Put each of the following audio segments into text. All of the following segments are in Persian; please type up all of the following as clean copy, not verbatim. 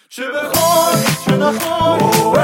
چه بخوای چه نخوای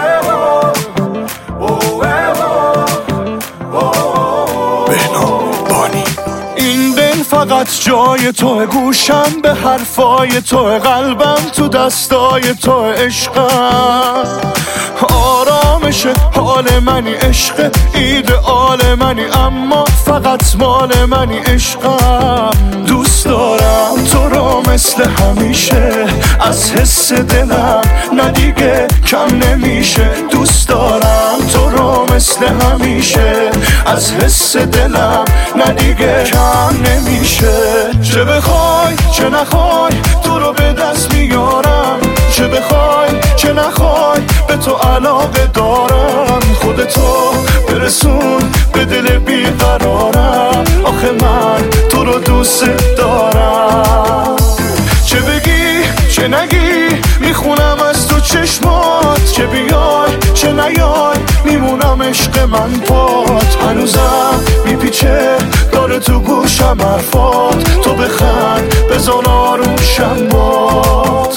بهنام بانی. این دل فقط جای تو، گوشم به حرفای تو، قلبم تو دستای تو، عشقم آرامش حال منی، عشق ایدئال منی، اما فقط مال منی، عشقم دوست دارم تو رو مثل همیشه، از حس دلم نه دیگه کم نمیشه، دوست دارم تو رو مثل همیشه، از حس دلم نه دیگه کم نمیشه. چه بخوای چه نخوای تو رو به دست میارم، چه بخوای چه نخوای به تو علاقه دارم، خودتو برسون به دل بیقرارم، آخه من تو رو دوست دارم. چه بگی چه نگی میخونم از تو چشمات، چه بیای چه نیای میمونم عشق من پات، هنوزم میپیچه داره تو گوشم حرفات، تو بخند بزن آروم شم بات.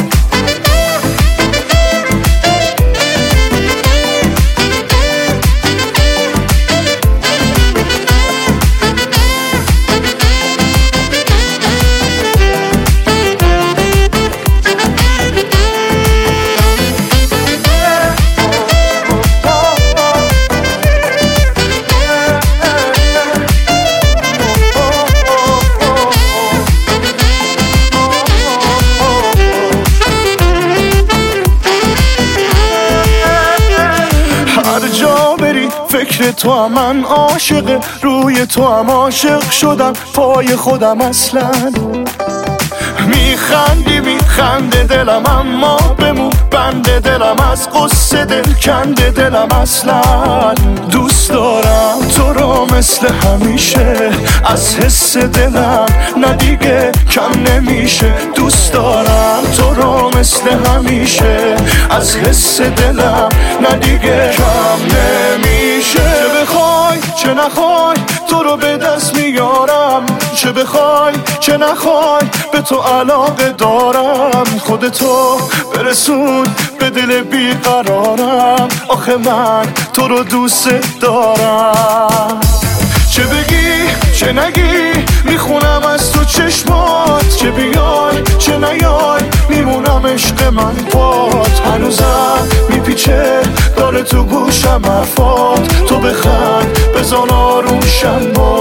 فکر تو هم من عاشق، روی تو هم عاشق شدم، پای خودم اصلا میخندی میخنده دلم، اما بمون بنده دلم، از قصه دل کنده دلم، اصلا دوست دارم تو رو مثل همیشه، از حس دلم نه دیگه کم نمیشه، دوست دارم تو رو مثل همیشه، از حس دلم نه دیگه کم نمیشه. چه بخوای چه نخوای تو رو به دست میارم، چه بخوای چه نخوای به تو علاقه دارم، خودتو برسون به دل بیقرارم، آخه من تو رو دوست دارم. چه بگی چه نگی میخونم از تو چشمات، چه بیای چه نیای میمونم عشق من پات، هنوزم میپیچه داره تو گوشم حرفات، تو بخند بزن آروم شم.